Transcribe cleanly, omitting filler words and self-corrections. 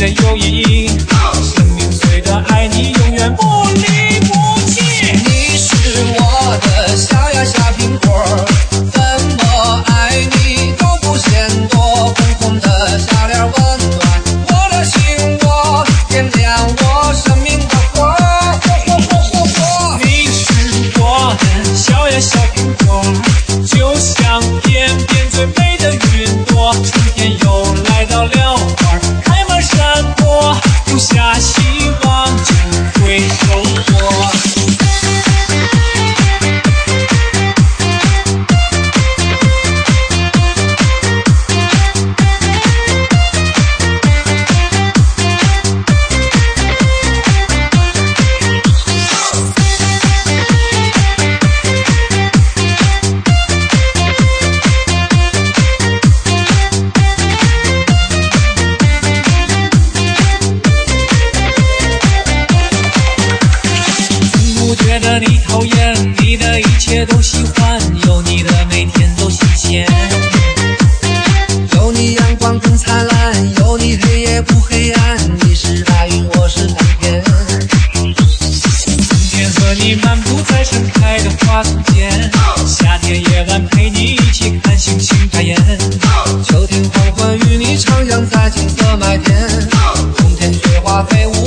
的友谊，生命随着爱你永远不离不弃。 你是我的小呀小苹果，怎么爱你都不嫌多，红红的小脸温暖我的心窝，点亮我生命的火。 你是我的小呀小苹果，就像天边最美的云朵，春天又来到了，花开满山坡，种下希望就会收获。觉得你讨厌，你的一切都喜欢，有你的每天都新鲜。 有你阳光更灿烂，有你黑夜不黑暗，你是白云，我是蓝天。 春天和你漫步在盛开的花丛间，夏天夜晚陪你一起看星星眨眼， 秋天黄昏与你徜徉在金色麦田，冬天雪花飞舞